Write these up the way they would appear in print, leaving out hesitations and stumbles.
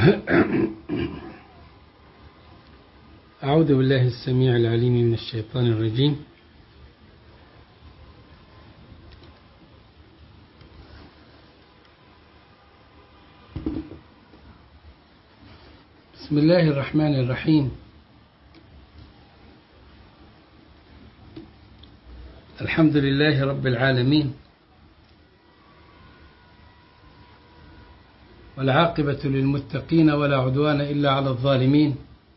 أعوذ بالله السميع العليم من الشيطان الرجيم. بسم الله الرحمن الرحيم. الحمد لله رب العالمين، والعاقبة للمتقين ولا عدوان إلا على الظالمين،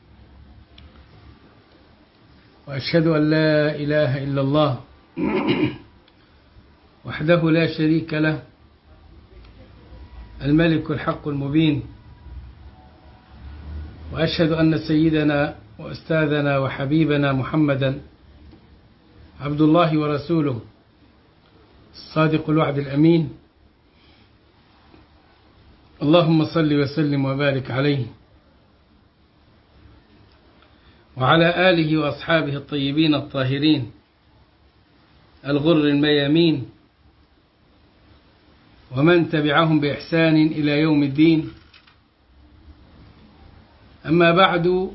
وأشهد أن لا إله إلا الله وحده لا شريك له، الملك الحق المبين، وأشهد أن سيدنا وأستاذنا وحبيبنا محمدا عبد الله ورسوله الصادق الوعد الأمين. اللهم صل وسلم وبارك عليه وعلى آله وأصحابه الطيبين الطاهرين الغر الميامين، ومن تبعهم بإحسان إلى يوم الدين. أما بعد،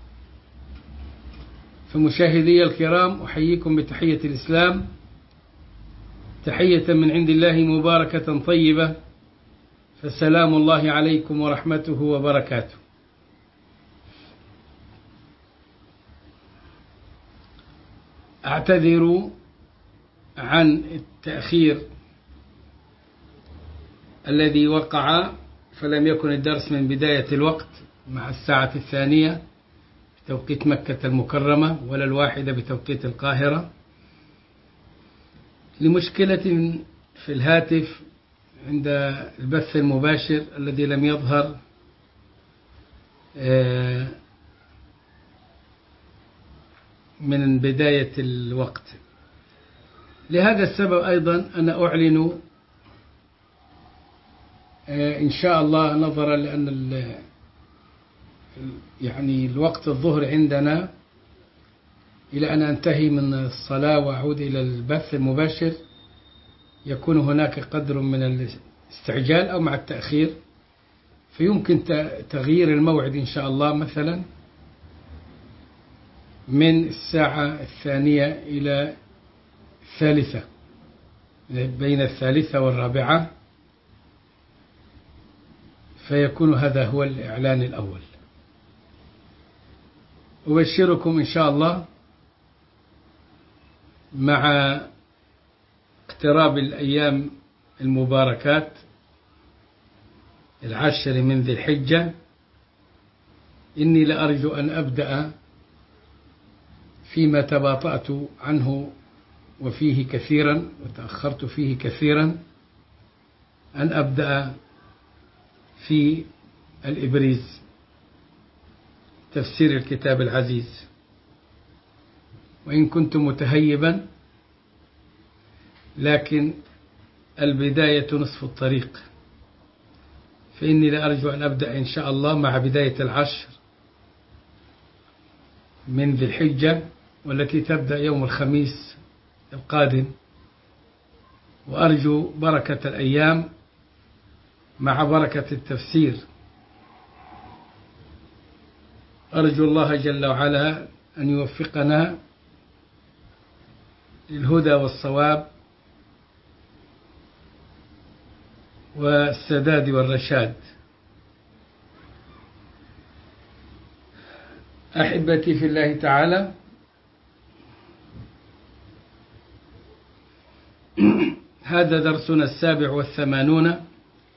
فمشاهدي الكرام، أحييكم بتحية الإسلام، تحية من عند الله مباركة طيبة، فالسلام الله عليكم ورحمته وبركاته. أعتذر عن التأخير الذي وقع، فلم يكن الدرس من بداية الوقت مع الساعة 2 بتوقيت مكة المكرمة، ولا 1 بتوقيت القاهرة، لمشكلة في الهاتف عند البث المباشر الذي لم يظهر من بداية الوقت. لهذا السبب أيضا أنا أعلن إن شاء الله، نظرا لأن يعني الوقت الظهر عندنا إلى أن أنتهي من الصلاة وأعود إلى البث المباشر، يكون هناك قدر من الاستعجال أو مع التأخير، فيمكن تغيير الموعد إن شاء الله، مثلا من الساعة 2 إلى 3، بين 3 و4، فيكون هذا هو الإعلان الأول. أبشركم إن شاء الله مع اقتراب الأيام المباركات 10 من ذي الحجة، إني لأرجو أن أبدأ فيما تباطأت عنه وفيه كثيرا وتأخرت فيه كثيرا، أن أبدأ في الإبريز، تفسير الكتاب العزيز. وإن كنت متهيبا، لكن البداية نصف الطريق، فإني لأرجو أن أبدأ إن شاء الله مع بداية 10 من ذي الحجة، والتي تبدأ يوم الخميس القادم، وأرجو بركة الأيام مع بركة التفسير. أرجو الله جل وعلا أن يوفقنا للهدى والصواب والسداد والرشاد. أحبتي في الله تعالى، هذا درسنا 87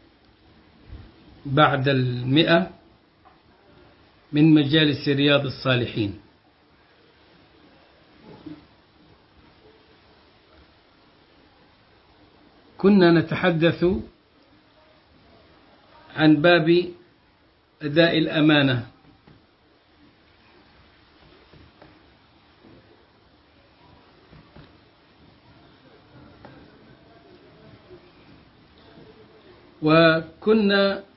بعد 100 من مجالس رياض الصالحين. كنا نتحدث عن باب أداء الأمانة، وكنا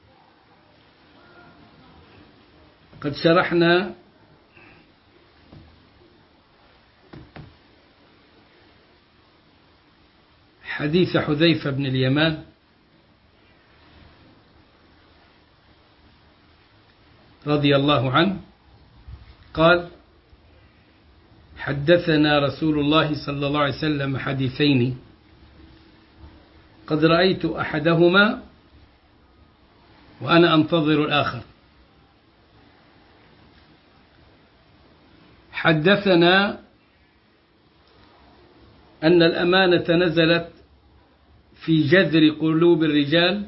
قد شرحنا حديث حذيفة بن اليمان رضي الله عنه قال: حدثنا رسول الله صلى الله عليه وسلم حديثين قد رأيت أحدهما وأنا أنتظر الآخر. حدثنا أن الأمانة نزلت في جذر قلوب الرجال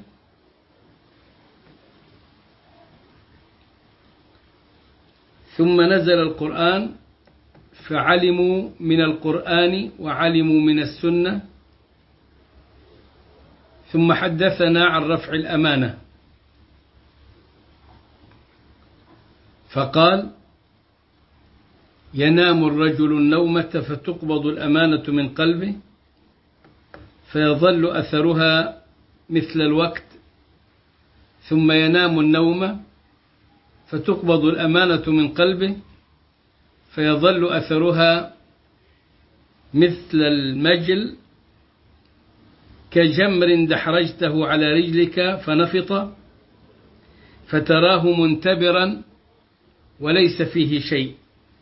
ثم نزل القرآن فعلموا من القرآن وعلموا من السنة، ثم حدثنا عن رفع الأمانة فقال: ينام الرجل النومة فتقبض الأمانة من قلبه فيظل أثرها مثل الوقت، ثم ينام النوم فتقبض الأمانة من قلبه فيظل أثرها مثل المجل كجمر دحرجته على رجلك فنفط فتراه منتبرا وليس فيه شيء،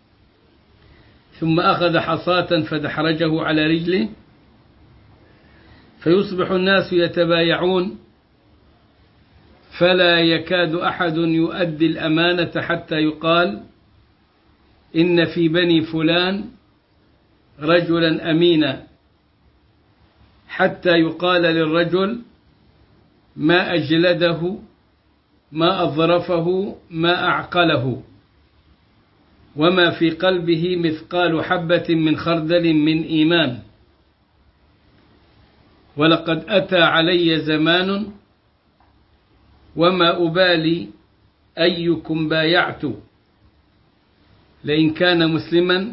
ثم أخذ حصاة فدحرجه على رجله فيصبح الناس يتبايعون فلا يكاد أحد يؤدي الأمانة حتى يقال: إن في بني فلان رجلا أمينا، حتى يقال للرجل: ما أجلده، ما أظرفه، ما أعقله، وما في قلبه مثقال حبة من خردل من إيمان. ولقد أتى علي زمان وما أبالي أيكم بايعت، لئن كان مسلما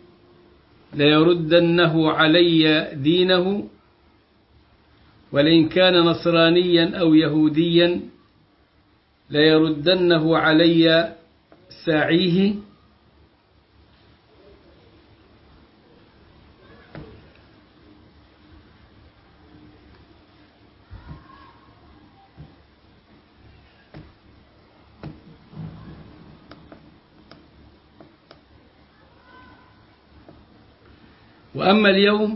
ليردنه علي دينه، ولئن كان نصرانيا أو يهوديا ليردنه علي ساعيه. وأما اليوم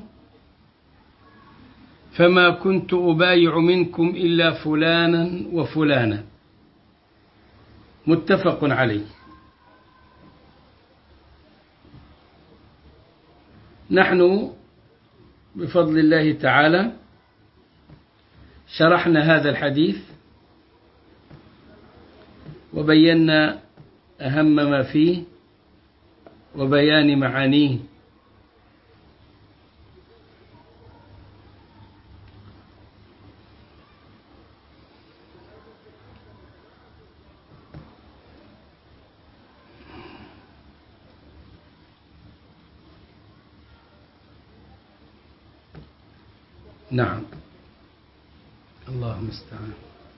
فما كنت أبايع منكم إلا فلانا وفلانا. متفق عليه. نحن بفضل الله تعالى شرحنا هذا الحديث وبينا أهم ما فيه وبيان معانيه. نعم، الله المستعان.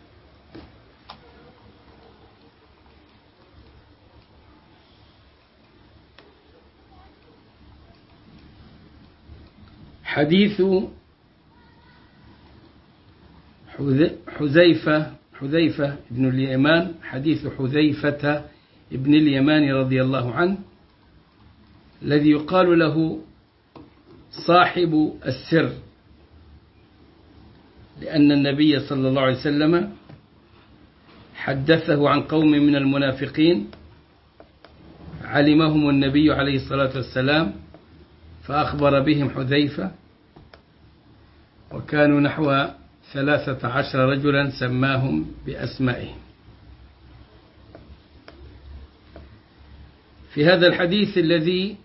حديث حذيفة بن اليمان، حديث حذيفة بن اليمان رضي الله عنه، الذي يقال له صاحب السر، لأن النبي صلى الله عليه وسلم حدثه عن قوم من المنافقين علمهم النبي عليه الصلاة والسلام فأخبر بهم حذيفة، وكانوا نحو 13 رجلا سماهم بأسمائهم. في هذا الحديث الذي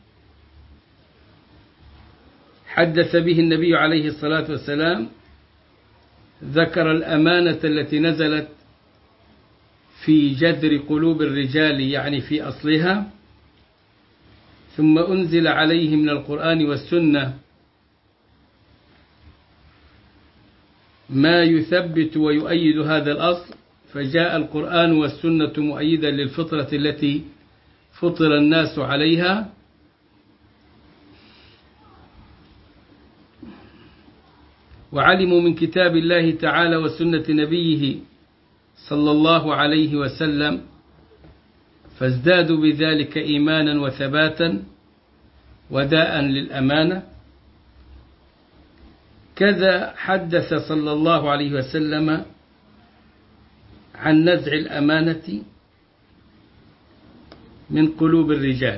حدث به النبي عليه الصلاة والسلام ذكر الأمانة التي نزلت في جذر قلوب الرجال، يعني في أصلها، ثم أنزل عليه من القرآن والسنة ما يثبت ويؤيد هذا الأصل، فجاء القرآن والسنة مؤيدا للفطرة التي فطر الناس عليها، وعلموا من كتاب الله تعالى وسنة نبيه صلى الله عليه وسلم فازدادوا بذلك إيمانا وثباتا وداء للأمانة. كذا حدث صلى الله عليه وسلم عن نزع الأمانة من قلوب الرجال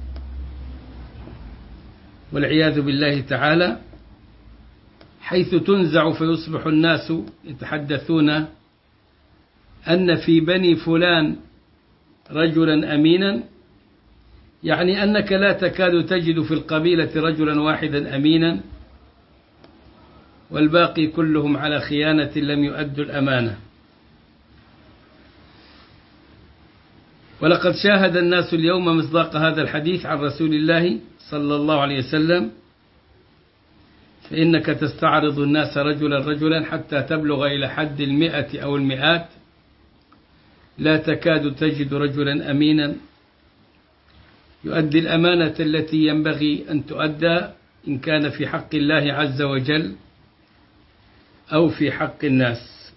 والعياذ بالله تعالى، حيث تنزع فيصبح الناس يتحدثون أن في بني فلان رجلا أمينا، يعني أنك لا تكاد تجد في القبيلة رجلا واحدا أمينا، والباقي كلهم على خيانة لم يؤدوا الأمانة. ولقد شاهد الناس اليوم مصداق هذا الحديث عن رسول الله صلى الله عليه وسلم، فإنك تستعرض الناس رجلا رجلا حتى تبلغ إلى حد 100 أو 100، لا تكاد تجد رجلا أمينا يؤدي الأمانة التي ينبغي أن تؤدى إن كان في حق الله عز وجل أو في حق الناس.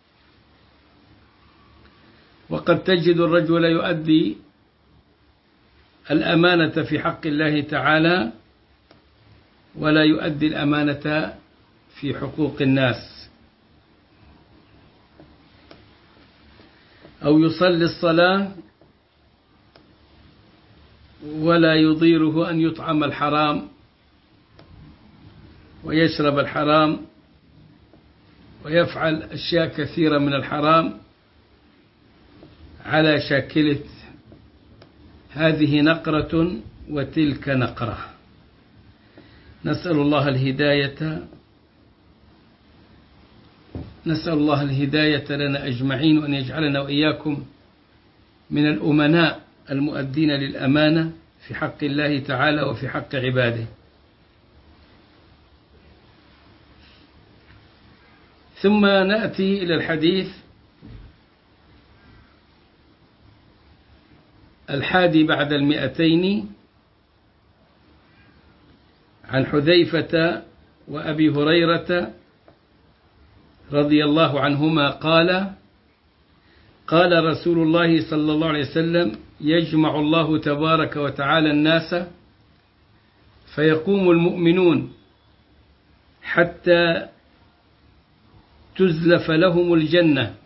وقد تجد الرجل يؤدي الأمانة في حق الله تعالى ولا يؤدي الأمانة في حقوق الناس، أو يصلي الصلاة ولا يضيره أن يطعم الحرام ويشرب الحرام ويفعل أشياء كثيرة من الحرام على شاكلة هذه نقرة وتلك نقرة. نسأل الله الهداية لنا أجمعين، وأن يجعلنا وإياكم من الأمناء المؤدين للأمانة في حق الله تعالى وفي حق عباده. ثم نأتي إلى الحديث 200 عن حذيفة وأبي هريرة رضي الله عنهما قال: قال رسول الله صلى الله عليه وسلم: يجمع الله تبارك وتعالى الناس فيقوم المؤمنون حتى تزلف لهم الجنة،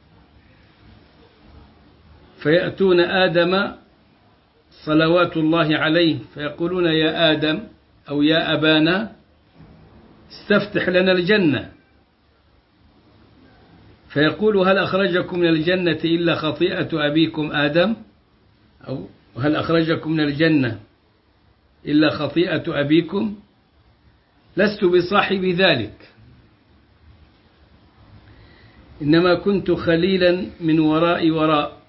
فيأتون آدم صلوات الله عليه فيقولون: يا آدم أو يا أبانا استفتح لنا الجنة، فيقول: هل أخرجكم من الجنة إلا خطيئة أبيكم آدم؟ أو هل أخرجكم من الجنة إلا خطيئة أبيكم؟ لست بصاحب ذلك، إنما كنت خليلا من وراء.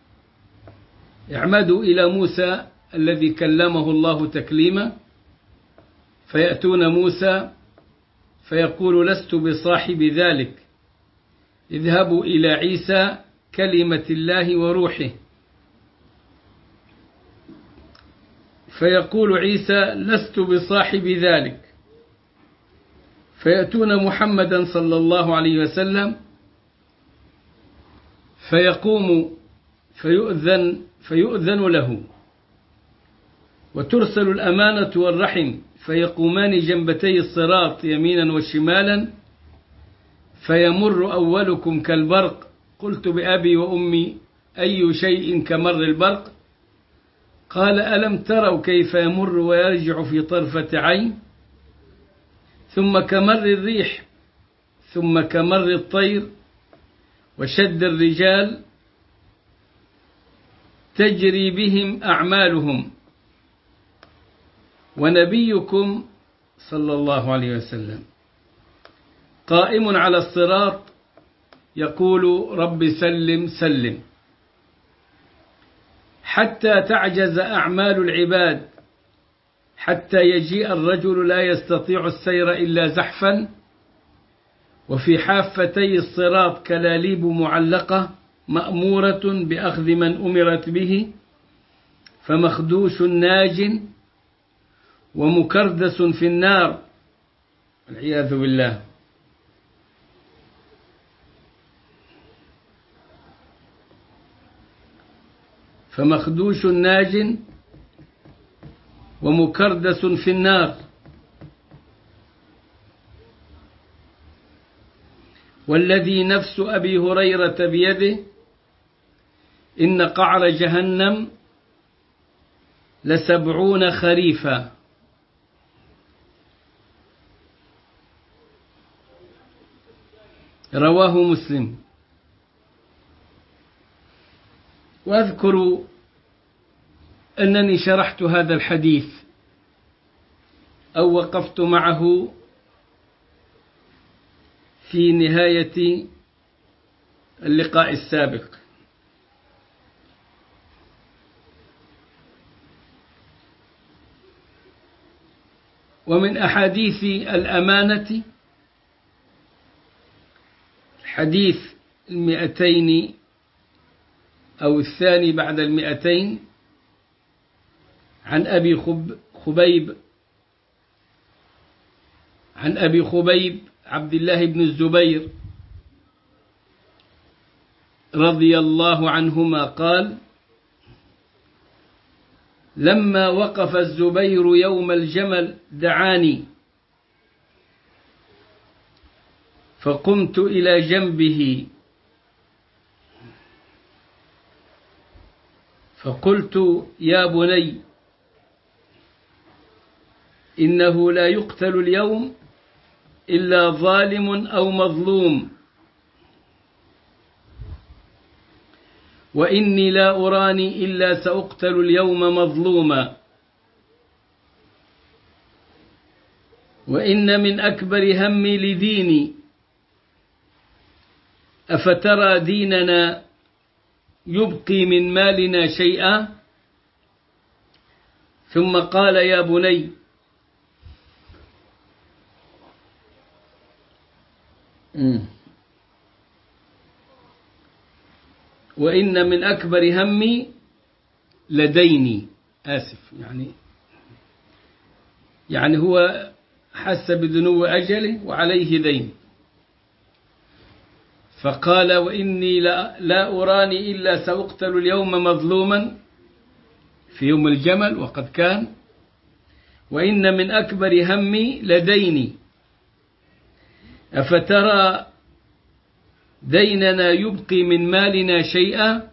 اعمدوا إلى موسى الذي كلمه الله تكليما، فيأتون موسى فيقول: لست بصاحب ذلك، اذهبوا إلى عيسى كلمة الله وروحه، فيقول عيسى: لست بصاحب ذلك، فيأتون محمدا صلى الله عليه وسلم فيقوم فيؤذن له، وترسل الأمانة والرحم، فيقومان جنبتي الصراط يمينا وشمالا، فيمر أولكم كالبرق. قلت بأبي وأمي أي شيء كمر البرق؟ قال: ألم تروا كيف يمر ويرجع في طرفة عين؟ ثم كمر الريح، ثم كمر الطير، وشد الرجال تجري بهم أعمالهم، ونبيكم صلى الله عليه وسلم قائم على الصراط يقول: رب سلم سلم، حتى تعجز أعمال العباد، حتى يجيء الرجل لا يستطيع السير إلا زحفا، وفي حافتي الصراط كلاليب معلقة مأمورة بأخذ من أمرت به، فمخدوش ناج ومكردس في النار، والعياذ بالله. فمخدوش ناج ومكردس في النار. والذي نفس أبي هريرة بيده إن قعر جهنم ل70 خريفا. رواه مسلم. وأذكر أنني شرحت هذا الحديث أو وقفت معه في نهاية اللقاء السابق. ومن أحاديث الأمانة الحديث 200 أو الثاني بعد 200 عن أبي خبيب عبد الله بن الزبير رضي الله عنهما قال: لما وقف الزبير يوم الجمل دعاني فقمت إلى جنبه فقلت: يا بني، إنه لا يقتل اليوم إلا ظالم أو مظلوم، وإني لا أراني إلا سأقتل اليوم مظلوما، وإن من أكبر همي لديني، أفترى ديننا يبقي من مالنا شيئا؟ ثم قال: يا بني، وإن من أكبر همي لديني. آسف، يعني هو حس بدنو أجله وعليه دين، فقال: وإني لا أراني إلا سأقتل اليوم مظلوما في يوم الجمل وقد كان، وإن من أكبر همي لديني، أفترى ديننا يبقي من مالنا شيئا؟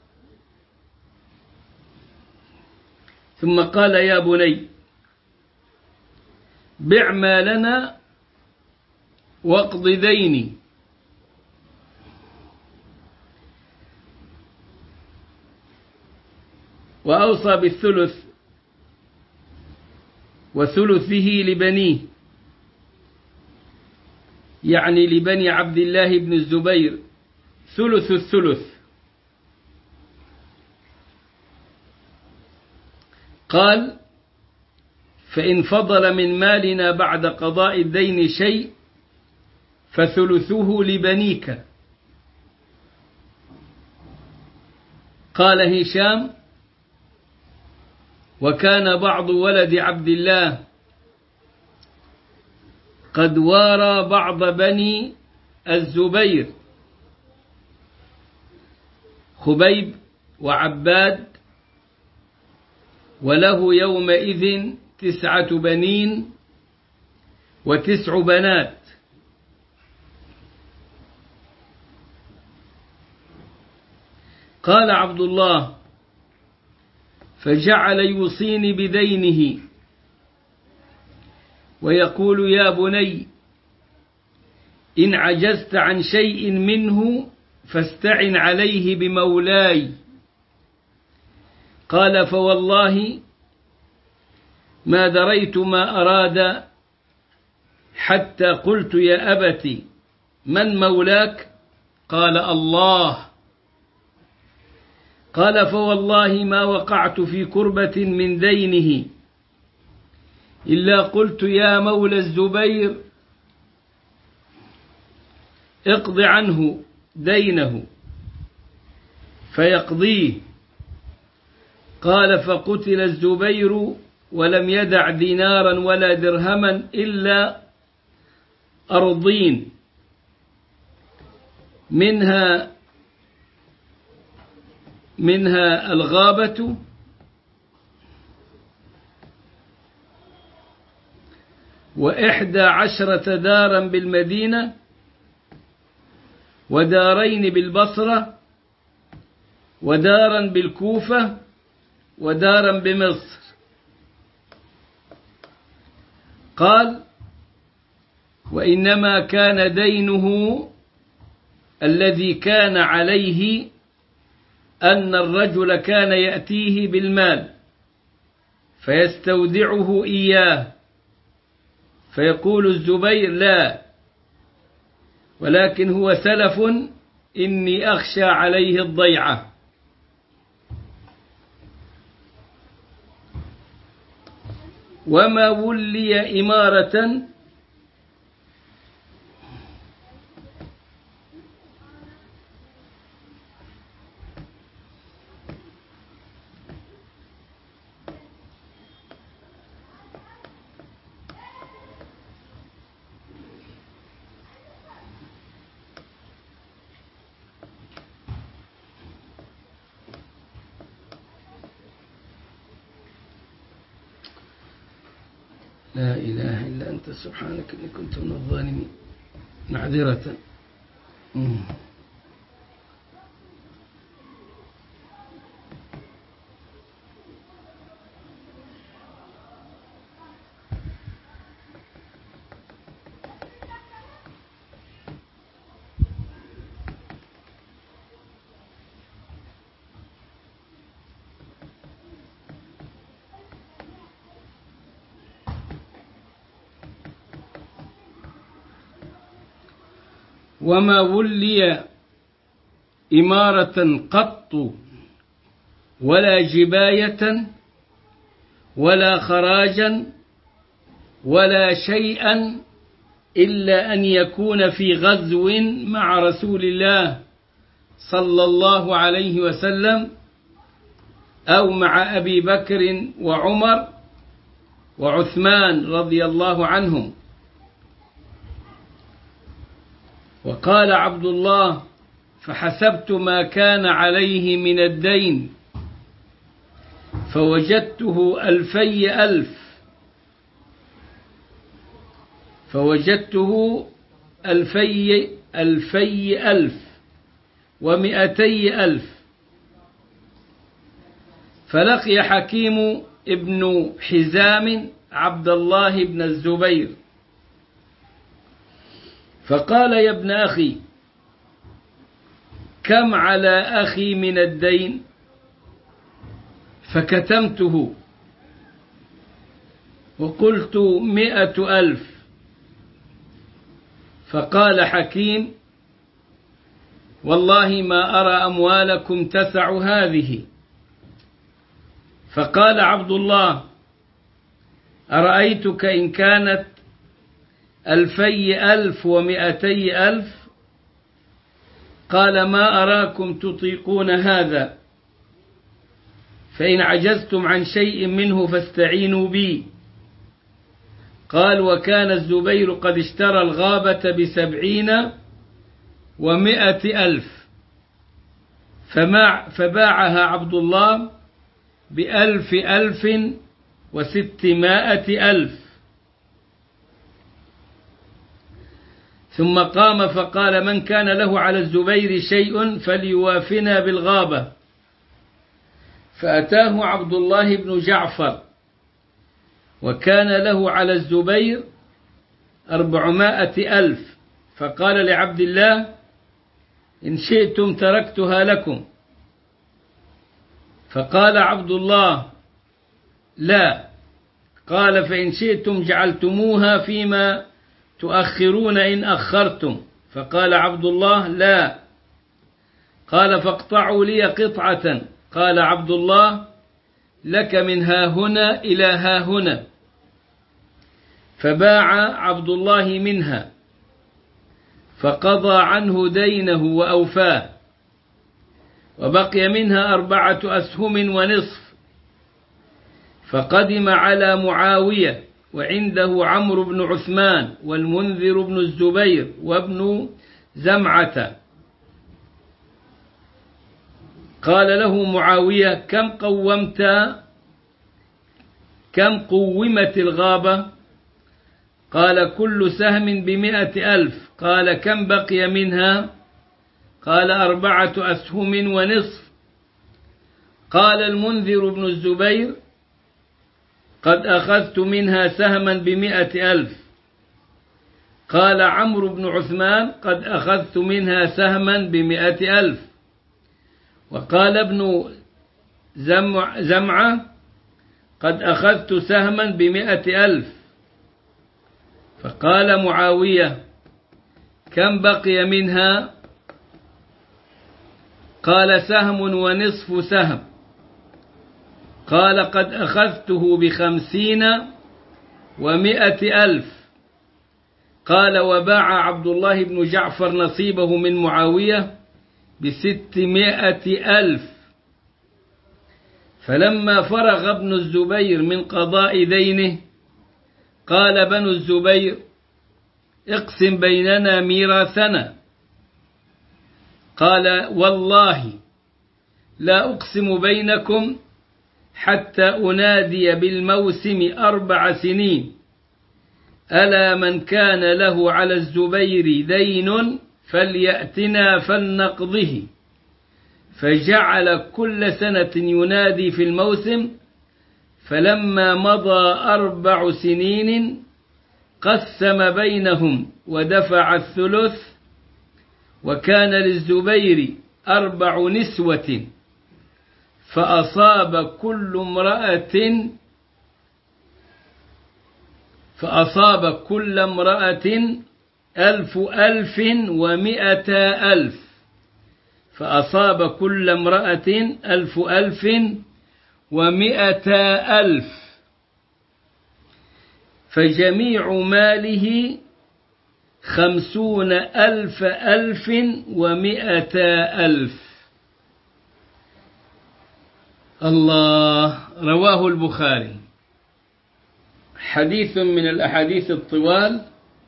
ثم قال: يا بني، بع مالنا واقض ديني. وأوصى بالثلث وثلثه لبنيه، يعني لبني عبد الله بن الزبير ثلث الثلث. قال: فإن فضل من مالنا بعد قضاء الدين شيء فثلثه لبنيك. قال هشام: وكان بعض ولد عبد الله قد وارى بعض بني الزبير، خبيب وعباد، وله يومئذ 9 بنين و9 بنات. قال عبد الله: فجعل يوصيني بدينه ويقول: يا بني، إن عجزت عن شيء منه فاستعن عليه بمولاي. قال: فوالله ما دريت ما أراد حتى قلت: يا أبت، من مولاك؟ قال: الله. قال: فوالله ما وقعت في كربة من دينه إلا قلت: يا مولى الزبير، اقض عنه دينه، فيقضيه. قال: فقتل الزبير ولم يدع دينارا ولا درهما إلا أرضين، منها منها الغابة و11 دارا بالمدينة ودارين بالبصرة ودارا بالكوفة ودارا بمصر. قال: وإنما كان دينه الذي كان عليه أن الرجل كان يأتيه بالمال فيستودعه إياه، فيقول الزبير: لا، ولكن هو سلف إني أخشى عليه الضيعة. وما ولي إمارة لا إله إلا أنت سبحانك إني كنت من الظالمين. معذرة. وما ولي إمارة قط ولا جباية ولا خراجا ولا شيئا إلا أن يكون في غزو مع رسول الله صلى الله عليه وسلم أو مع أبي بكر وعمر وعثمان رضي الله عنهم. وقال عبد الله: فحسبت ما كان عليه من الدين فوجدته 2000 و200,000. فلقي حكيم ابن حزام عبد الله بن الزبير فقال: يا ابن أخي، كم على أخي من الدين؟ فكتمته وقلت 100,000. فقال حكيم: والله ما أرى أموالكم تسع هذه. فقال عبد الله: أرأيتك إن كانت 200,000 و200,000؟ قال: ما أراكم تطيقون هذا، فإن عجزتم عن شيء منه فاستعينوا بي. قال: وكان الزبير قد اشترى الغابة ب70 و100,000 فباعها عبد الله ب1,600,000. ثم قام فقال: من كان له على الزبير شيء فليوافنا بالغابة. فأتاه عبد الله بن جعفر وكان له على الزبير 400,000. فقال لعبد الله: إن شئتم تركتها لكم. فقال عبد الله: لا. قال: فإن شئتم جعلتموها فيما تؤخرون إن أخرتم. فقال عبد الله: لا. قال: فاقطعوا لي قطعة. قال عبد الله: لك من ها هنا إلى ها هنا. فباع عبد الله منها فقضى عنه دينه وأوفاه، وبقي منها 4 أسهم ونصف. فقدم على معاوية وعنده عمرو بن عثمان والمنذر بن الزبير وابن زمعة. قال له معاوية: كم قومت الغابة؟ قال: كل سهم ب100,000. قال: كم بقي منها؟ قال: 4 أسهم ونصف. قال المنذر بن الزبير: قد أخذت منها سهما ب100,000. قال عمرو بن عثمان: قد أخذت منها سهما ب100,000. وقال ابن زمعة: قد أخذت سهما ب100,000. فقال معاوية: كم بقي منها؟ قال: سهم ونصف سهم. قال: قد أخذته ب50 و100,000. قال: وباع عبد الله بن جعفر نصيبه من معاوية ب600,000. فلما فرغ ابن الزبير من قضاء دينه قال بنو الزبير: اقسم بيننا ميراثنا. قال: والله لا أقسم بينكم حتى أنادي بالموسم 4 سنين: ألا من كان له على الزبير دين فليأتنا فلنقضه. فجعل كل سنة ينادي في الموسم. فلما مضى 4 سنين قسم بينهم ودفع الثلث. وكان للزبير 4 نسوة فأصاب كل امرأة 1,100,000. فأصاب كل امرأة 1,100,000. فجميع ماله 50,100,000. الله. رواه البخاري. حديث من الأحاديث الطوال،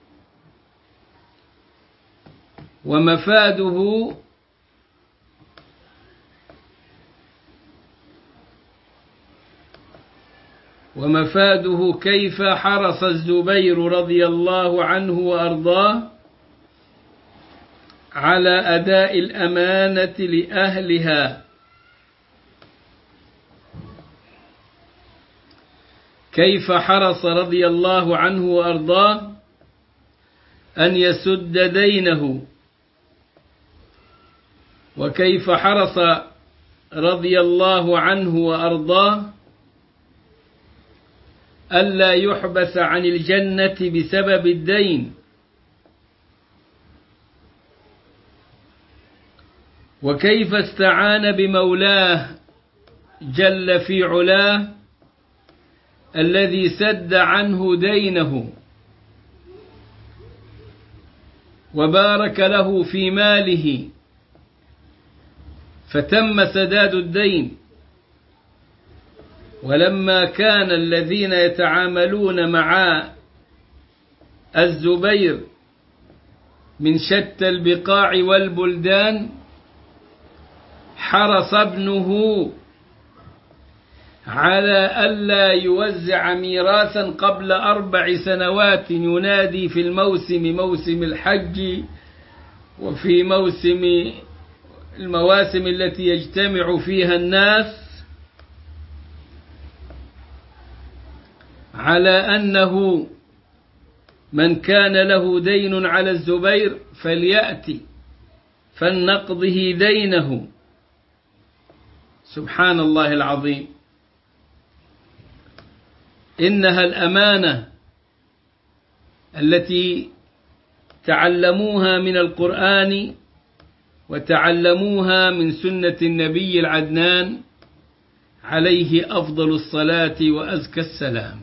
ومفاده كيف حرص الزبير رضي الله عنه وأرضاه على أداء الأمانة لأهلها. كيف حرص رضي الله عنه وأرضاه أن يسد دينه، وكيف حرص رضي الله عنه وأرضاه ألا يحبس عن الجنة بسبب الدين، وكيف استعان بمولاه جل في علاه الذي سد عنه دينه وبارك له في ماله فتم سداد الدين. ولما كان الذين يتعاملون مع الزبير من شتى البقاع والبلدان حرص ابنه على ألا يوزع ميراثا قبل 4 سنوات ينادي في موسم الحج وفي المواسم التي يجتمع فيها الناس، على أنه من كان له دين على الزبير فليأتي فلنقضه دينه. سبحان الله العظيم. إنها الأمانة التي تعلموها من القرآن وتعلموها من سنة النبي العدنان عليه أفضل الصلاة وأزكى السلام.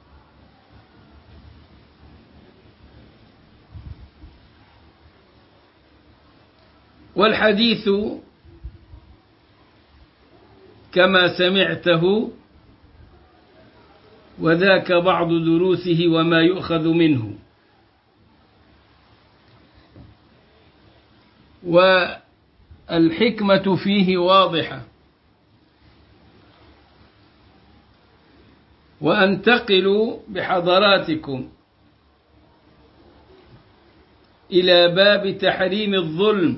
والحديث كما سمعته، وذاك بعض دروسه وما يؤخذ منه. الحكمة فيه واضحة. وأنتقل بحضراتكم إلى باب تحريم الظلم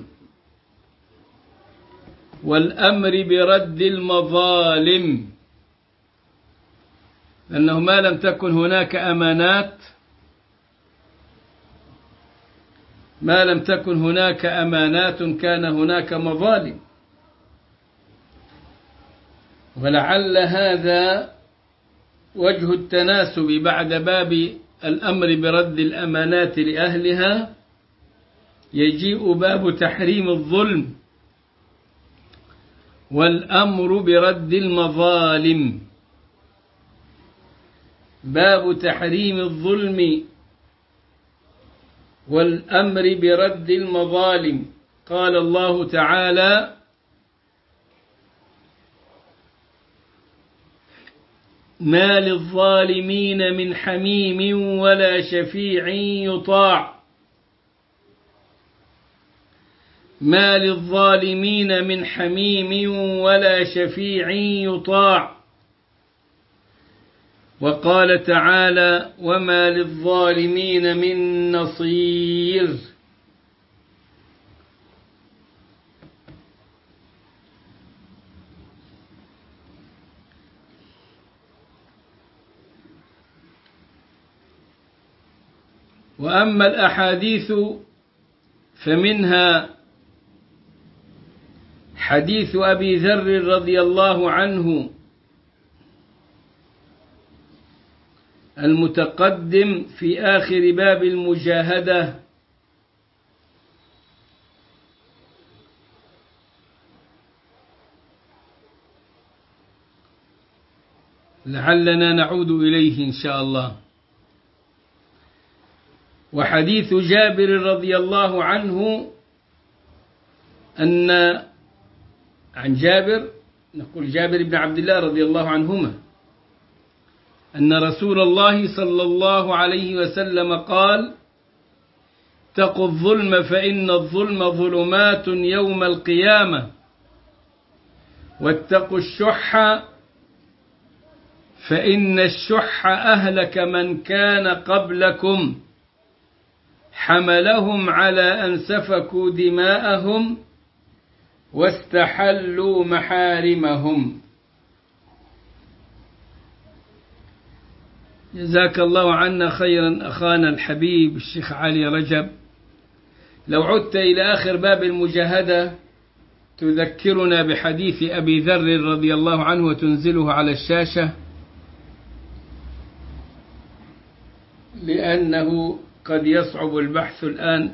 والأمر برد المظالم، لأنه ما لم تكن هناك أمانات كان هناك مظالم. ولعل هذا وجه التناسب بعد باب الأمر برد الأمانات لأهلها، يجيء باب تحريم الظلم والأمر برد المظالم. باب تحريم الظلم والأمر برد المظالم. قال الله تعالى: ما للظالمين من حميم ولا شفيع يطاع. ما للظالمين من حميم ولا شفيع يطاع. وقال تعالى: وما للظالمين من نصير. وأما الأحاديث فمنها حديث أبي ذر رضي الله عنه المتقدم في آخر باب المجاهدة، لعلنا نعود إليه إن شاء الله. وحديث جابر رضي الله عنه عن جابر، نقول جابر بن عبد الله رضي الله عنهما، أن رسول الله صلى الله عليه وسلم قال: اتقوا الظلم فإن الظلم ظلمات يوم القيامة، واتقوا الشح فإن الشح أهلك من كان قبلكم، حملهم على أن سفكوا دماءهم واستحلوا محارمهم. جزاك الله عنا خيرا أخانا الحبيب الشيخ علي رجب. لو عدت إلى آخر باب المجاهدة تذكرنا بحديث أبي ذر رضي الله عنه وتنزله على الشاشة، لأنه قد يصعب البحث الآن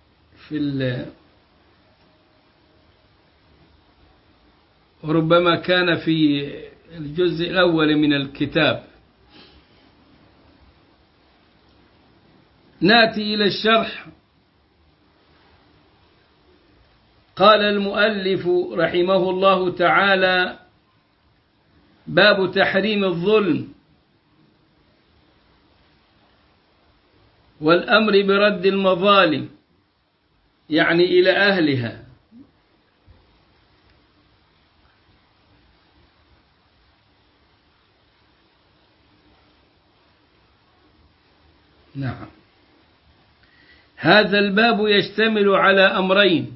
وربما كان في الجزء الأول من الكتاب. نأتي إلى الشرح. قال المؤلف رحمه الله تعالى: باب تحريم الظلم والأمر برد المظالم، يعني إلى أهلها. نعم، هذا الباب يشتمل على أمرين: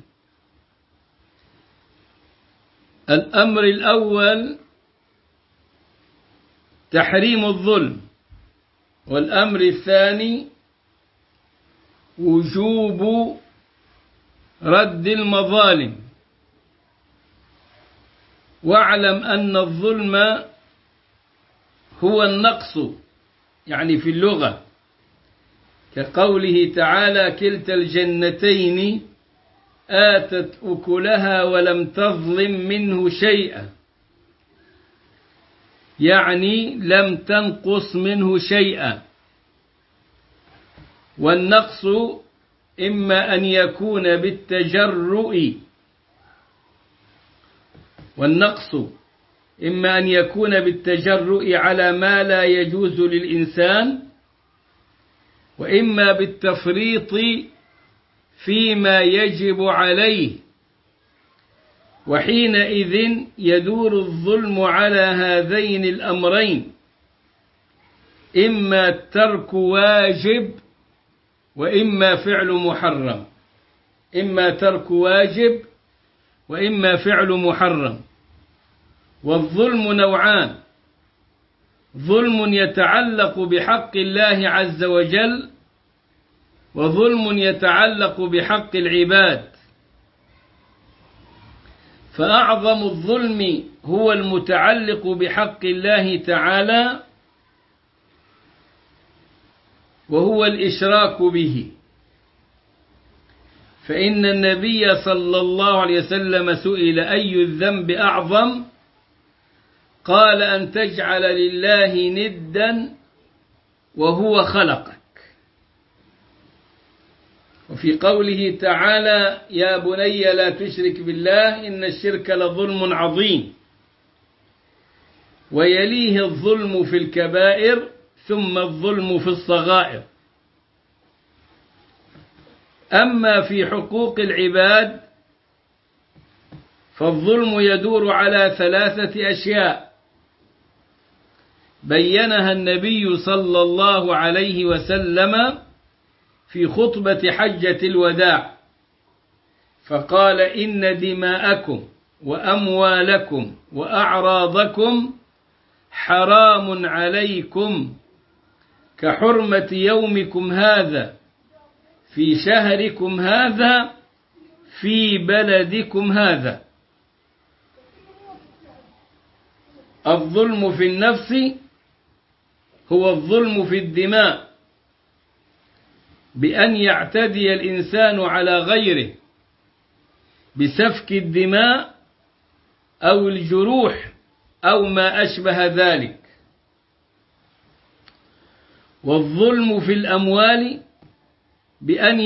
الأمر الأول تحريم الظلم، والأمر الثاني وجوب رد المظالم. واعلم أن الظلم هو النقص، يعني في اللغة، كقوله تعالى: كلتا الجنتين آتت أكلها ولم تظلم منه شيئا، يعني لم تنقص منه شيئا. والنقص إما أن يكون بالتجرؤ على ما لا يجوز للإنسان، وإما بالتفريط فيما يجب عليه، وحينئذ يدور الظلم على هذين الأمرين: إما ترك واجب وإما فعل محرم. إما ترك واجب وإما فعل محرم. والظلم نوعان: ظلم يتعلق بحق الله عز وجل، وظلم يتعلق بحق العباد. فأعظم الظلم هو المتعلق بحق الله تعالى، وهو الإشراك به. فإن النبي صلى الله عليه وسلم سئل: أي الذنب أعظم؟ قال: أن تجعل لله ندا وهو خلقك. وفي قوله تعالى: يا بني لا تشرك بالله إن الشرك لظلم عظيم. ويليه الظلم في الكبائر ثم الظلم في الصغائر. أما في حقوق العباد فالظلم يدور على 3 أشياء بينها النبي صلى الله عليه وسلم في خطبة حجة الوداع، فقال: إن دماءكم وأموالكم وأعراضكم حرام عليكم كحرمة يومكم هذا في شهركم هذا في بلدكم هذا. الظلم في النفس هو الظلم في الدماء، بأن يعتدي الإنسان على غيره بسفك الدماء أو الجروح أو ما أشبه ذلك. والظلم في الأموال بأن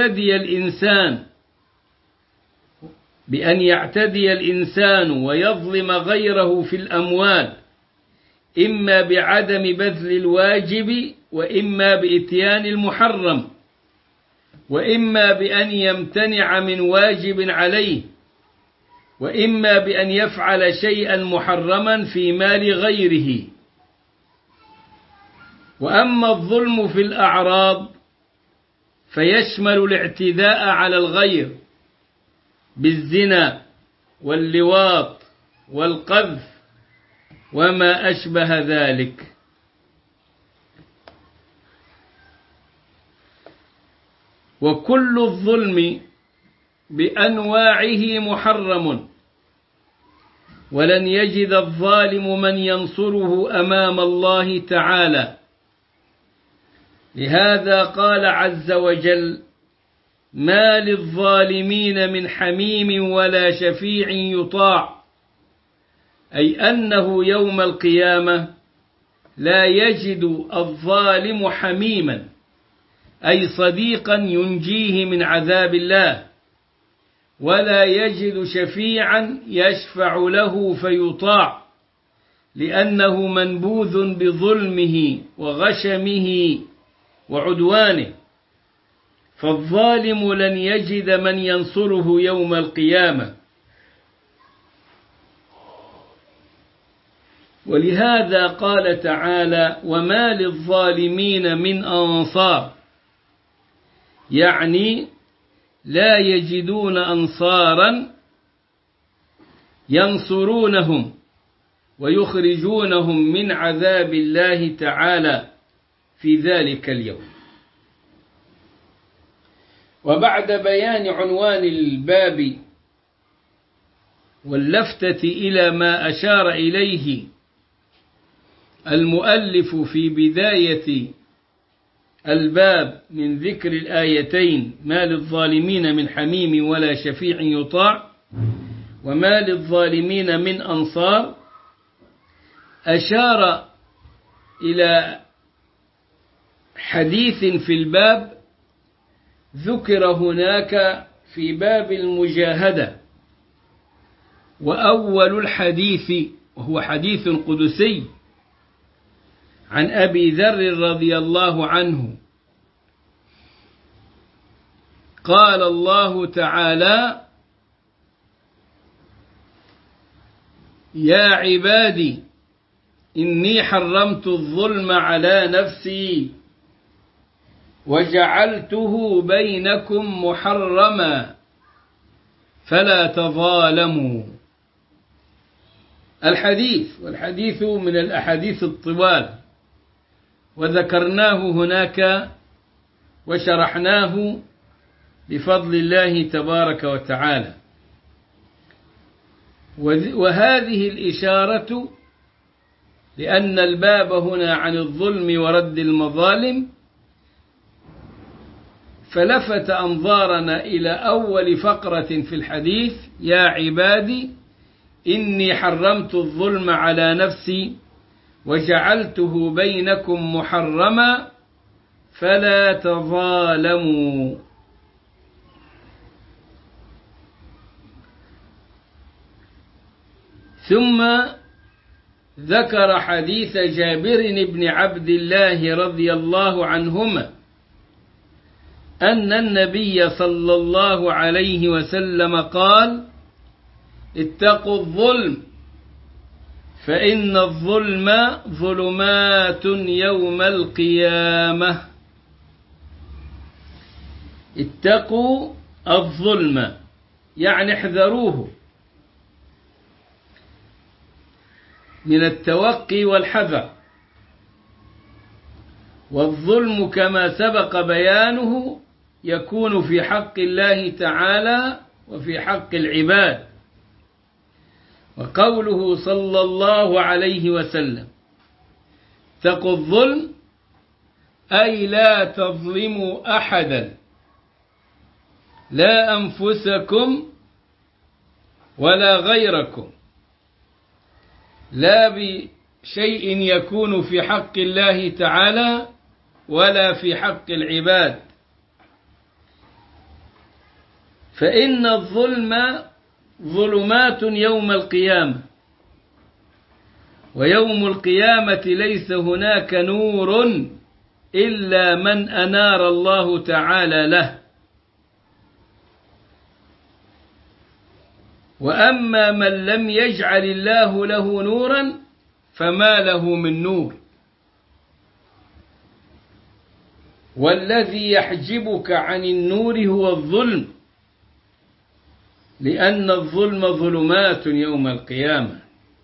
يعتدي الإنسان ويظلم غيره في الأموال، إما بعدم بذل الواجب وإما بإتيان المحرم، وإما بأن يمتنع من واجب عليه، وإما بأن يفعل شيئا محرما في مال غيره. وأما الظلم في الأعراض فيشمل الاعتداء على الغير بالزنا واللواط والقذف وما أشبه ذلك. وكل الظلم بأنواعه محرم، ولن يجد الظالم من ينصره أمام الله تعالى. لهذا قال عز وجل: ما للظالمين من حميم ولا شفيع يطاع، أي أنه يوم القيامة لا يجد الظالم حميما، أي صديقا ينجيه من عذاب الله، ولا يجد شفيعا يشفع له فيطاع، لأنه منبوذ بظلمه وغشمه وعدوانه. فالظالم لن يجد من ينصره يوم القيامة. ولهذا قال تعالى: وما للظالمين من أنصار، يعني لا يجدون أنصارا ينصرونهم ويخرجونهم من عذاب الله تعالى في ذلك اليوم. وبعد بيان عنوان الباب واللفتة إلى ما أشار إليه المؤلف في بداية الباب من ذكر الآيتين: ما للظالمين من حميم ولا شفيع يطاع، وما للظالمين من أنصار، أشار إلى حديث في الباب ذكر هناك في باب المجاهدة. وأول الحديث وهو حديث قدسي عن أبي ذر رضي الله عنه قال الله تعالى: يا عبادي إني حرمت الظلم على نفسي وجعلته بينكم محرما فلا تظالموا. والحديث من الأحاديث الطوال، وذكرناه هناك وشرحناه بفضل الله تبارك وتعالى. وهذه الإشارة لأن الباب هنا عن الظلم ورد المظالم، فلفت أنظارنا إلى أول فقرة في الحديث: يا عبادي إني حرمت الظلم على نفسي وجعلته بينكم محرما فلا تظالموا. ثم ذكر حديث جابر بن عبد الله رضي الله عنهما أن النبي صلى الله عليه وسلم قال: اتقوا الظلم فإن الظلم ظلمات يوم القيامة. اتقوا الظلم يعني احذروه من التوقي والحذر. والظلم كما سبق بيانه يكون في حق الله تعالى وفي حق العباد. وقوله صلى الله عليه وسلم: اتقوا الظلم أي لا تظلموا أحدا، لا أنفسكم ولا غيركم، لا بشيء يكون في حق الله تعالى ولا في حق العباد. فإن الظلم ظلمات يوم القيامة، ويوم القيامة ليس هناك نور إلا من أنار الله تعالى له. وأما من لم يجعل الله له نورا فما له من نور. والذي يحجبك عن النور هو الظلم، لأن الظلم ظلمات يوم القيامة.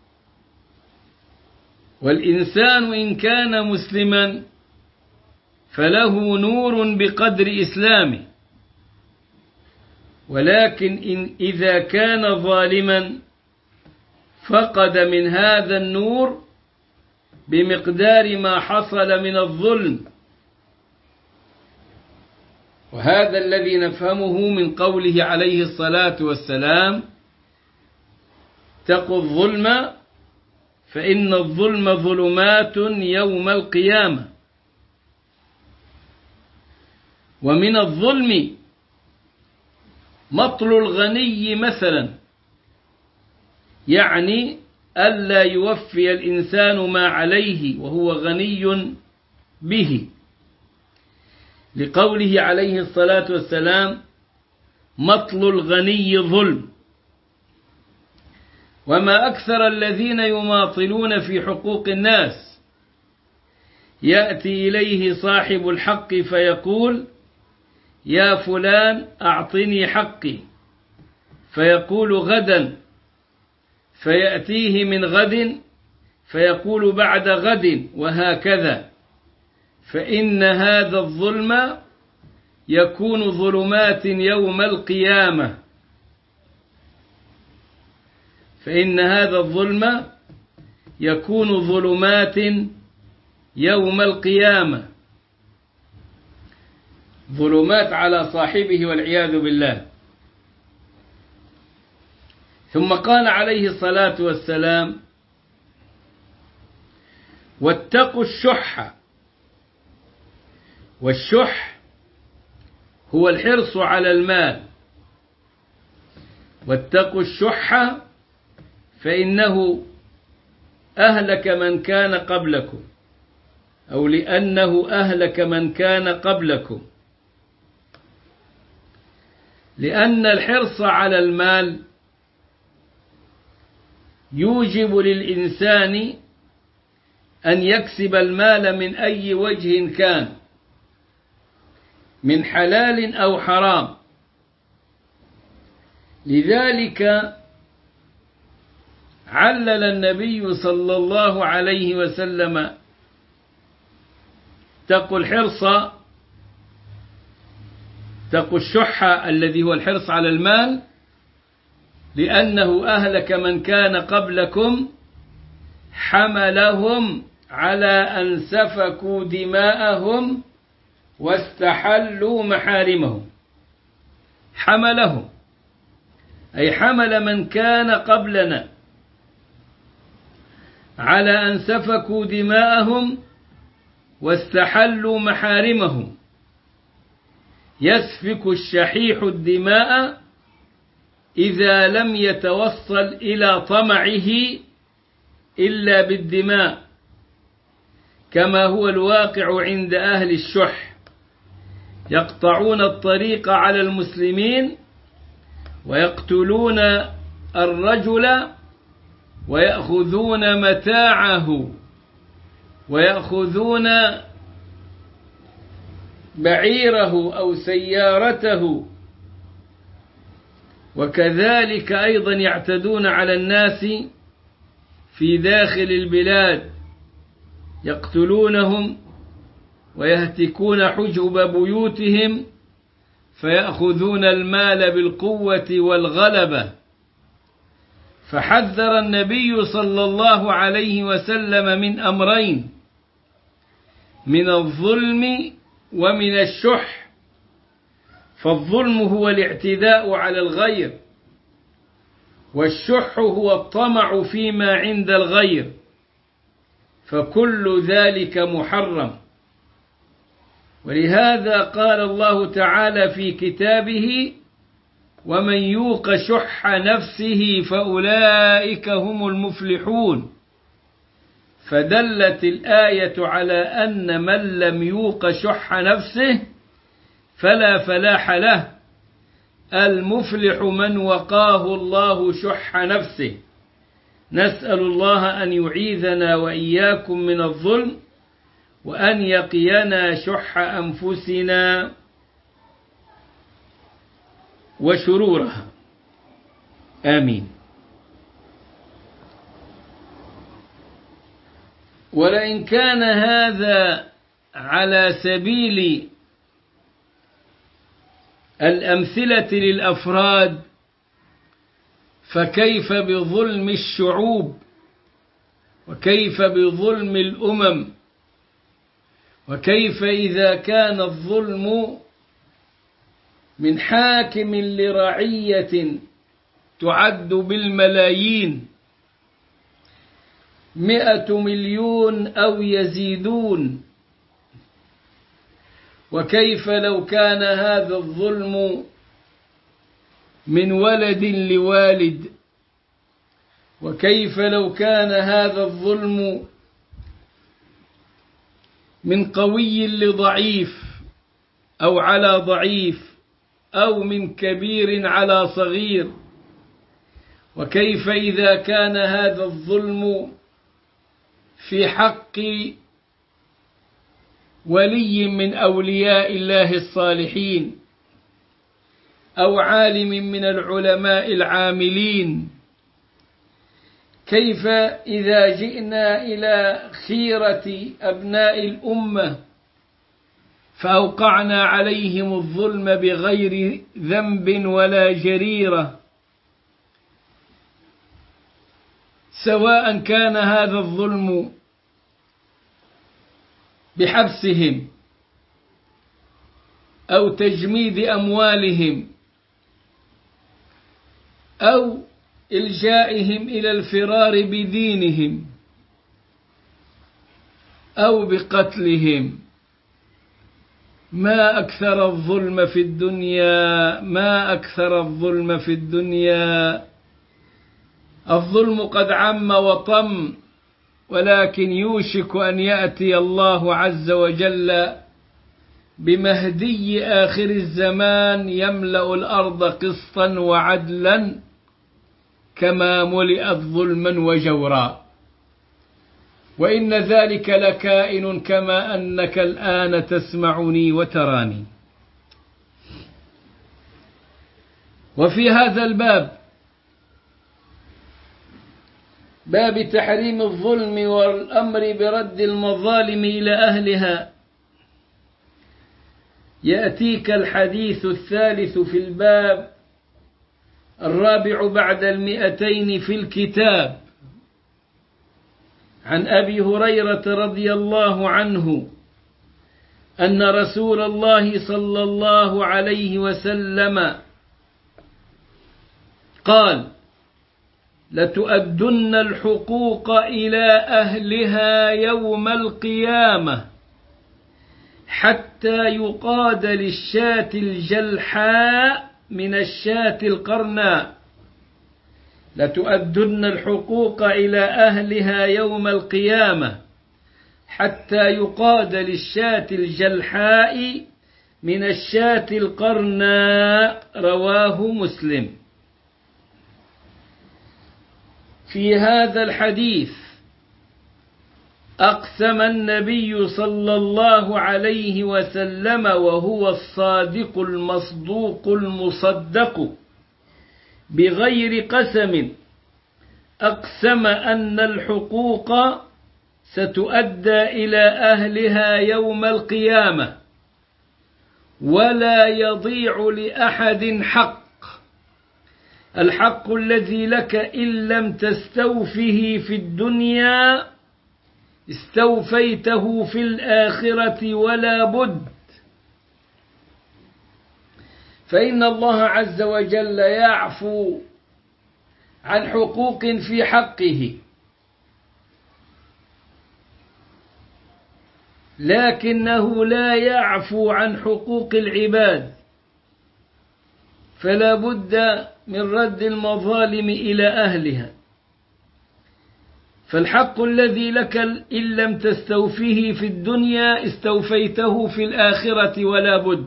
والإنسان إن كان مسلما فله نور بقدر إسلامه، ولكن إذا كان ظالما فقد من هذا النور بمقدار ما حصل من الظلم. وهذا الذي نفهمه من قوله عليه الصلاة والسلام: اتقوا الظلم فإن الظلم ظلمات يوم القيامة. ومن الظلم مطل الغني مثلا، يعني ألا يوفي الإنسان ما عليه وهو غني به، لقوله عليه الصلاة والسلام: مطل الغني ظلم. وما أكثر الذين يماطلون في حقوق الناس. يأتي إليه صاحب الحق فيقول: يا فلان أعطني حقي، فيقول: غدا، فيأتيه من غد فيقول: بعد غد، وهكذا. فإن هذا الظلم يكون ظلمات يوم القيامة. فإن هذا الظلم يكون ظلمات يوم القيامة، ظلمات على صاحبه والعياذ بالله. ثم قال عليه الصلاة والسلام: واتقوا الشح. والشح هو الحرص على المال. واتقوا الشح فإنه أهلك من كان قبلكم، أو لأنه أهلك من كان قبلكم. لأن الحرص على المال يوجب للإنسان أن يكسب المال من أي وجه كان، من حلال أو حرام. لذلك علل النبي صلى الله عليه وسلم اتقوا الحرص، اتقوا الشح الذي هو الحرص على المال، لأنه أهلك من كان قبلكم حملهم على أن سفكوا دماءهم واستحلوا محارمهم. حملهم أي حمل من كان قبلنا على أن سفكوا دماءهم واستحلوا محارمهم. يسفك الشحيح الدماء إذا لم يتوصل إلى طمعه إلا بالدماء، كما هو الواقع عند أهل الشح، يقطعون الطريق على المسلمين ويقتلون الرجل ويأخذون متاعه ويأخذون بعيره أو سيارته، وكذلك أيضا يعتدون على الناس في داخل البلاد، يقتلونهم ويهتكون حجب بيوتهم فيأخذون المال بالقوة والغلبة. فحذر النبي صلى الله عليه وسلم من أمرين: من الظلم ومن الشح. فالظلم هو الاعتداء على الغير، والشح هو الطمع فيما عند الغير، فكل ذلك محرم. ولهذا قال الله تعالى في كتابه: ومن يوق شح نفسه فأولئك هم المفلحون. فدلت الآية على أن من لم يوق شح نفسه فلا فلاح له. المفلح من وقاه الله شح نفسه. نسأل الله أن يعيذنا وإياكم من الظلم، وأن يقينا شح أنفسنا وشرورها، آمين. ولئن كان هذا على سبيل الأمثلة للأفراد، فكيف بظلم الشعوب؟ وكيف بظلم الأمم؟ وكيف إذا كان الظلم من حاكم لرعية تعد بالملايين، 100 مليون أو يزيدون؟ وكيف لو كان هذا الظلم من ولد لوالد؟ وكيف لو كان هذا الظلم من قوي لضعيف أو على ضعيف، أو من كبير على صغير؟ وكيف إذا كان هذا الظلم في حق ولي من أولياء الله الصالحين، أو عالم من العلماء العاملين؟ كيف إذا جئنا إلى خيرة أبناء الأمة فأوقعنا عليهم الظلم بغير ذنب ولا جريرة، سواء كان هذا الظلم بحبسهم أو تجميد أموالهم أو إلجائهم إلى الفرار بدينهم أو بقتلهم. ما أكثر الظلم في الدنيا، ما أكثر الظلم في الدنيا. الظلم قد عم وطم، ولكن يوشك أن يأتي الله عز وجل بمهدي آخر الزمان يملأ الأرض قسطا وعدلا، كما ملئت ظلما وجورا، وإن ذلك لكائن كما أنك الآن تسمعني وتراني. وفي هذا الباب، باب تحريم الظلم والأمر برد المظالم إلى أهلها، يأتيك الحديث الثالث في الباب 400 في الكتاب، عن أبي هريرة رضي الله عنه أن رسول الله صلى الله عليه وسلم قال: لتؤدن الحقوق إلى أهلها يوم القيامة حتى يقاد للشاة الجلحاء من الشاة القرناء. لتؤدن الحقوق إلى أهلها يوم القيامة حتى يقاد للشاة الجلحاء من الشاة القرناء. رواه مسلم. في هذا الحديث أقسم النبي صلى الله عليه وسلم وهو الصادق المصدوق المصدق بغير قسم، أقسم أن الحقوق ستؤدى إلى أهلها يوم القيامة، ولا يضيع لأحد حق. الحق الذي لك إن لم تستوفه في الدنيا استوفيته في الآخرة ولا بد، فإن الله عز وجل يعفو عن حقوق في حقه، لكنه لا يعفو عن حقوق العباد، فلا بد من رد المظالم إلى أهلها. فالحق الذي لك إن لم تستوفيه في الدنيا استوفيته في الآخرة ولا بد،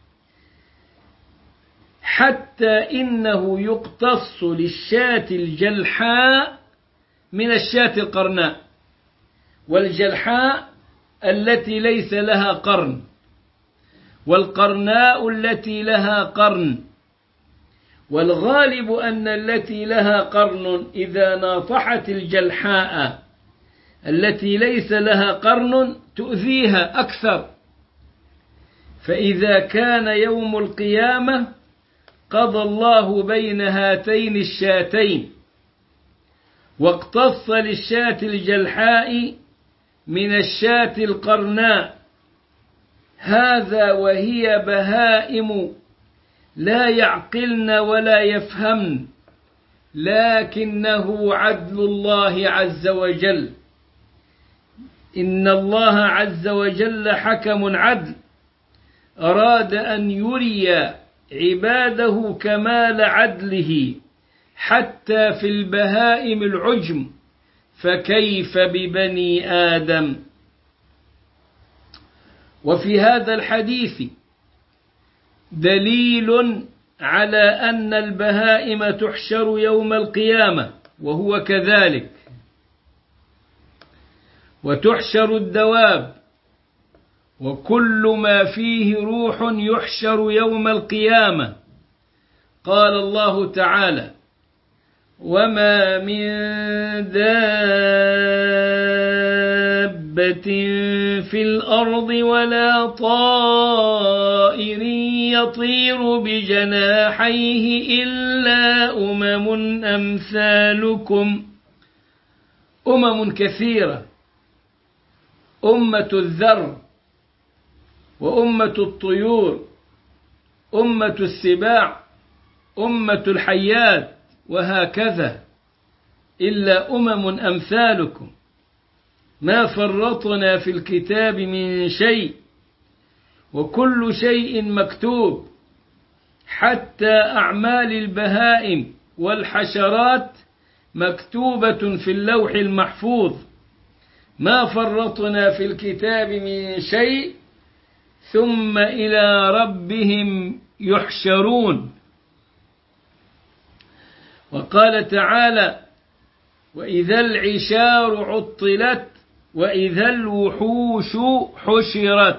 حتى إنه يقتص للشاة الجلحاء من الشاة القرناء، والجلحاء التي ليس لها قرن، والقرناء التي لها قرن. والغالب أن التي لها قرن إذا ناطحت الجلحاء التي ليس لها قرن تؤذيها أكثر. فإذا كان يوم القيامة قضى الله بين هاتين الشاتين، واقتص للشاة الجلحاء من الشاة القرناء، هذا وهي بهائم لا يعقلن ولا يفهمن، لكنه عدل الله عز وجل. إن الله عز وجل حكم عدل، أراد أن يري عباده كمال عدله حتى في البهائم العجم، فكيف ببني آدم. وفي هذا الحديث دليل على أن البهائم تحشر يوم القيامة، وهو كذلك، وتحشر الدواب، وكل ما فيه روح يحشر يوم القيامة. قال الله تعالى: وما من دابة في الأرض ولا طائر يطير بجناحيه إلا أمثالكم. كثيرة، أمة الذر، وأمة الطيور، أمة السباع، أمة الحيات، وهكذا، إلا أمثالكم، ما فرطنا في الكتاب من شيء، وكل شيء مكتوب، حتى أعمال البهائم والحشرات مكتوبة في اللوح المحفوظ، ما فرطنا في الكتاب من شيء، ثم إلى ربهم يحشرون. وقال تعالى: وإذا العشار عطلت وإذا الوحوش حشرت.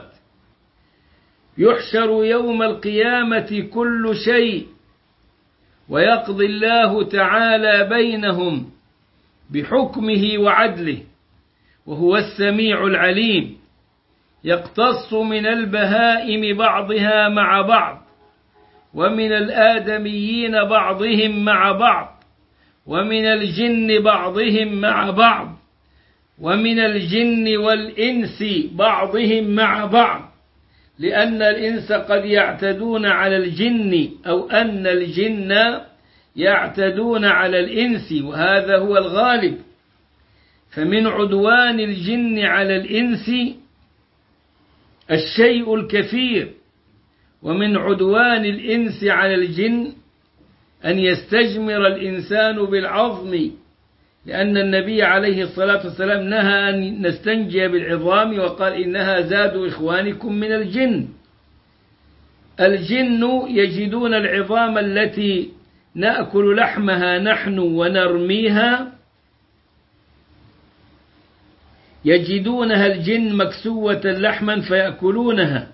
يحشر يوم القيامة كل شيء، ويقضي الله تعالى بينهم بحكمه وعدله، وهو السميع العليم. يقتص من البهائم بعضها مع بعض، ومن الآدميين بعضهم مع بعض، ومن الجن بعضهم مع بعض، ومن الجن والإنس بعضهم مع بعض، لأن الإنس قد يعتدون على الجن، أو أن الجن يعتدون على الإنس، وهذا هو الغالب. فمن عدوان الجن على الإنس الشيء الكثير، ومن عدوان الإنس على الجن أن يستجمر الإنسان بالعظم، لأن النبي عليه الصلاة والسلام نهى أن نستنجي بالعظام، وقال: إنها زاد إخوانكم من الجن. الجن يجدون العظام التي نأكل لحمها نحن ونرميها، يجدونها الجن مكسوة لحما فيأكلونها،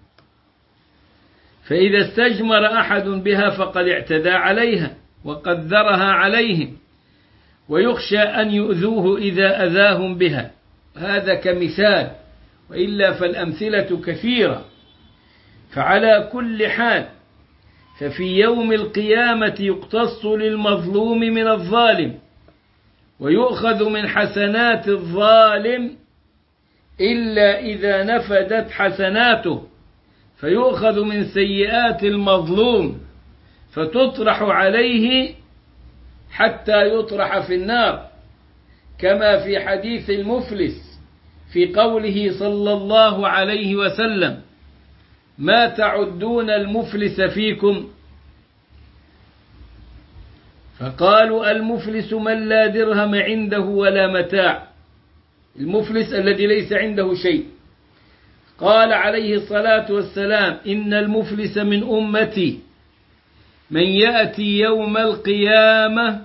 فإذا استجمر أحد بها فقد اعتدى عليها وقدرها عليهم، ويخشى أن يؤذوه إذا أذاهم بها. هذا كمثال، وإلا فالأمثلة كثيرة. فعلى كل حال، ففي يوم القيامة يقتص للمظلوم من الظالم، ويؤخذ من حسنات الظالم إلا إذا نفدت حسناته، فيؤخذ من سيئات المظلوم فتطرح عليه حتى يطرح في النار، كما في حديث المفلس في قوله صلى الله عليه وسلم: ما تعدون المفلس فيكم؟ فقالوا: المفلس من لا درهم عنده ولا متاع، المفلس الذي ليس عنده شيء. قال عليه الصلاة والسلام: إن المفلس من أمتي من يأتي يوم القيامة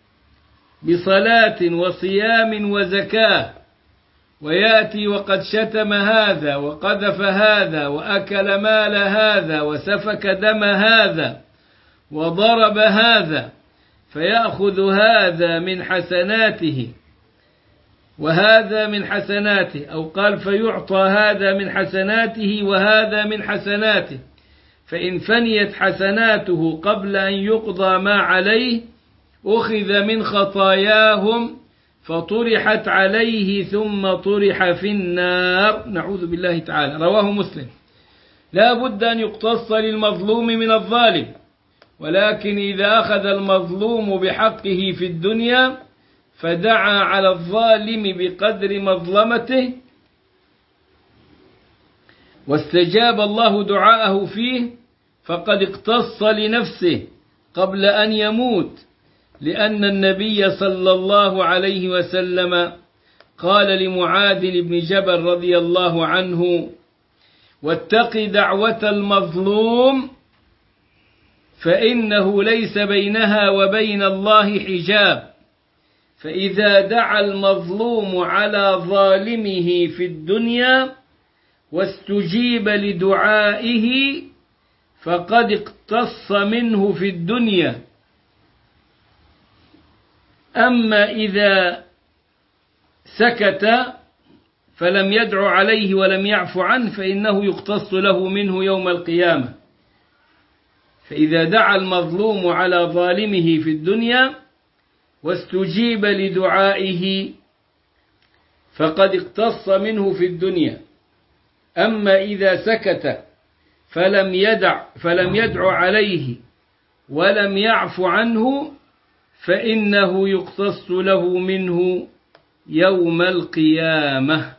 بصلاة وصيام وزكاة، ويأتي وقد شتم هذا وقذف هذا وأكل مال هذا وسفك دم هذا وضرب هذا، فيأخذ هذا من حسناته وهذا من حسناته، أو قال: فيعطى هذا من حسناته وهذا من حسناته، فإن فنيت حسناته قبل أن يقضى ما عليه أخذ من خطاياهم فطرحت عليه ثم طرح في النار، نعوذ بالله تعالى. رواه مسلم. لا بد أن يقتص للمظلوم من الظالم، ولكن إذا أخذ المظلوم بحقه في الدنيا فدعا على الظالم بقدر مظلمته واستجاب الله دعاءه فيه، فقد اقتص لنفسه قبل أن يموت، لأن النبي صلى الله عليه وسلم قال لمعاذ بن جبل رضي الله عنه: واتق دعوة المظلوم فإنه ليس بينها وبين الله حجاب، فإذا دعا المظلوم على ظالمه في الدنيا واستجيب لدعائه فقد اقتص منه في الدنيا. أما إذا سكت فلم يدع عليه ولم يعف عنه فإنه يقتص له منه يوم القيامة. فإذا دعا المظلوم على ظالمه في الدنيا واستجيب لدعائه فقد اقتص منه في الدنيا. أما إذا سكت فلم يدع عليه ولم يعف عنه فإنه يقتص له منه يوم القيامة.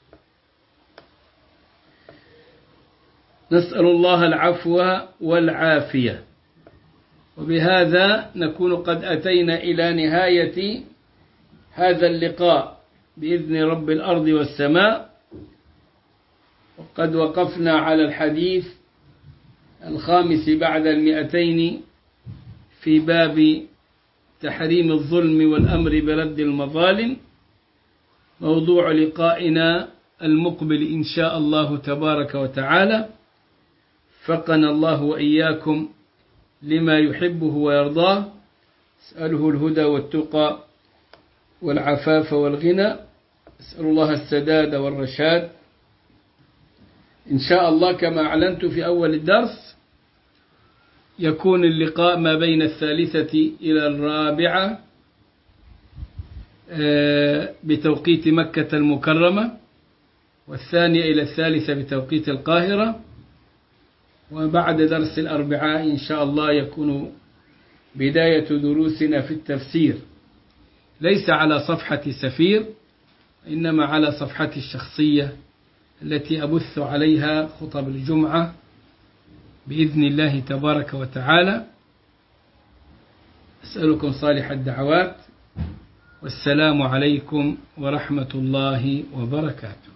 نسأل الله العفو والعافية. وبهذا نكون قد أتينا إلى نهاية هذا اللقاء بإذن رب الأرض والسماء، وقد وقفنا على الحديث 5 بعد 200 في باب تحريم الظلم والأمر برد المظالم. موضوع لقائنا المقبل إن شاء الله تبارك وتعالى. فقنا الله وإياكم لما يحبه ويرضاه. أسأله الهدى والتقى والعفاف والغنى. أسأل الله السداد والرشاد. إن شاء الله كما أعلنت في أول الدرس يكون اللقاء ما بين 3 إلى 4 بتوقيت مكة المكرمة، 2 إلى 3 بتوقيت القاهرة. وبعد درس الأربعاء إن شاء الله يكون بداية دروسنا في التفسير، ليس على صفحة سفير إنما على صفحتي الشخصية التي أبث عليها خطب الجمعة بإذن الله تبارك وتعالى. أسألكم صالح الدعوات، والسلام عليكم ورحمة الله وبركاته.